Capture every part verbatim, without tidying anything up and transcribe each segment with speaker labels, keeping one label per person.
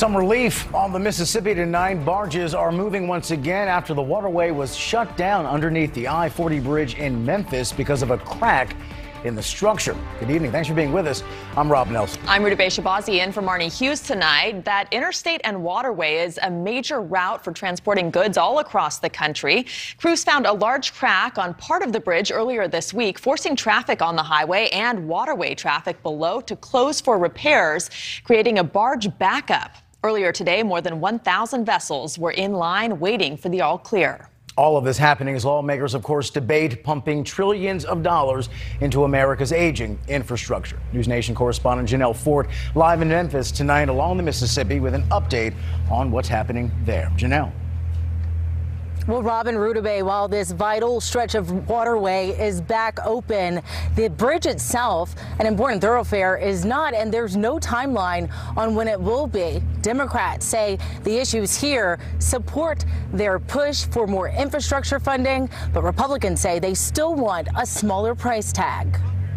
Speaker 1: Some relief on the Mississippi tonight. Barges are moving once again after the waterway was shut down underneath the I forty bridge in Memphis because of a crack in the structure. Good evening. Thanks for being with us. I'm Rob Nelson.
Speaker 2: I'm Ruta Shabazi in for Marnie Hughes tonight. That interstate and waterway is a major route for transporting goods all across the country. Crews found a large crack on part of the bridge earlier this week, forcing traffic on the highway and waterway traffic below to close for repairs, creating a barge backup. Earlier today, more than one thousand vessels were in line waiting for the all clear.
Speaker 1: All of this happening as lawmakers, of course, debate pumping trillions of dollars into America's aging infrastructure. News Nation correspondent Janelle Fort live in Memphis tonight along the Mississippi with an update on what's happening there. Janelle.
Speaker 3: Well, Robin Rudabay, while this vital stretch of waterway is back open, the bridge itself, an important thoroughfare, is not, and there's no timeline on when it will be. Democrats say the issues here support their push for more infrastructure funding, but Republicans say they still want a smaller price tag.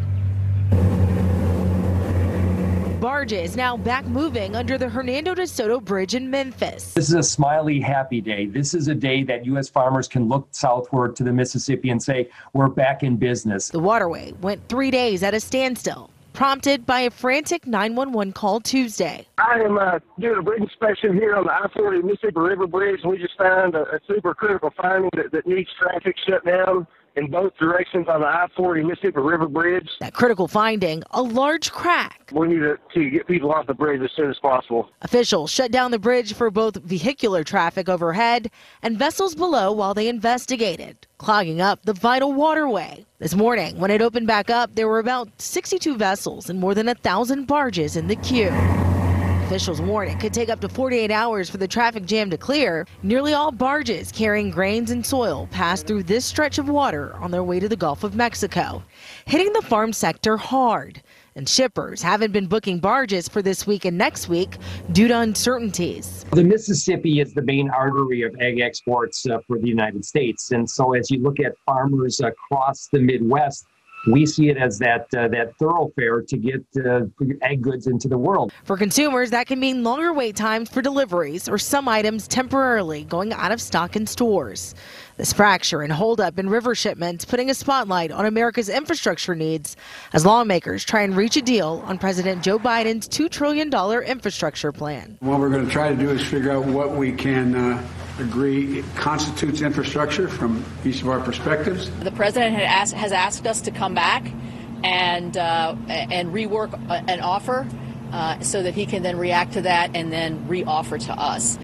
Speaker 4: Barges now back moving under the Hernando de Soto Bridge in Memphis.
Speaker 5: This is a smiley, happy day. This is a day that U S farmers can look southward to the Mississippi and say, we're back in business.
Speaker 4: The waterway went three days at a standstill, prompted by a frantic nine one one call Tuesday.
Speaker 6: I am uh, doing a bridge inspection here on the I forty Mississippi River Bridge. We just found a, a super critical finding that, that needs traffic shut down in both directions on the I forty Mississippi River Bridge.
Speaker 4: That critical finding, a large crack.
Speaker 6: We need to, to get people off the bridge as soon as possible.
Speaker 4: Officials shut down the bridge for both vehicular traffic overhead and vessels below while they investigated, clogging up the vital waterway. This morning, when it opened back up, there were about sixty-two vessels and more than a thousand barges in the queue. Officials warn it could take up to forty-eight hours for the traffic jam to clear. Nearly all barges carrying grains and soil pass through this stretch of water on their way to the Gulf of Mexico, hitting the farm sector hard. And shippers haven't been booking barges for this week and next week due to uncertainties.
Speaker 5: The Mississippi is the main artery of ag exports uh, for the United States. And so as you look at farmers across the Midwest, we see it as that uh, that thoroughfare to get uh, ag goods into the world.
Speaker 4: For consumers, that can mean longer wait times for deliveries or some items temporarily going out of stock in stores. This fracture and holdup in river shipments putting a spotlight on America's infrastructure needs as lawmakers try and reach a deal on President Joe Biden's two trillion dollars infrastructure plan.
Speaker 7: What we're going to try to do is figure out what we can uh, agree constitutes infrastructure from each of our perspectives.
Speaker 8: The president had asked, has asked us to come back and uh, and rework an offer uh, so that he can then react to that and then re-offer to us.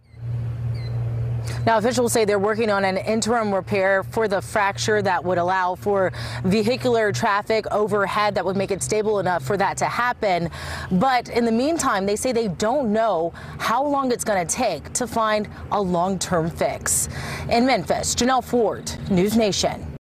Speaker 3: Now, officials say they're working on an interim repair for the fracture that would allow for vehicular traffic overhead that would make it stable enough for that to happen. But in the meantime, they say they don't know how long it's going to take to find a long-term fix. In Memphis, Janelle Fort, News Nation.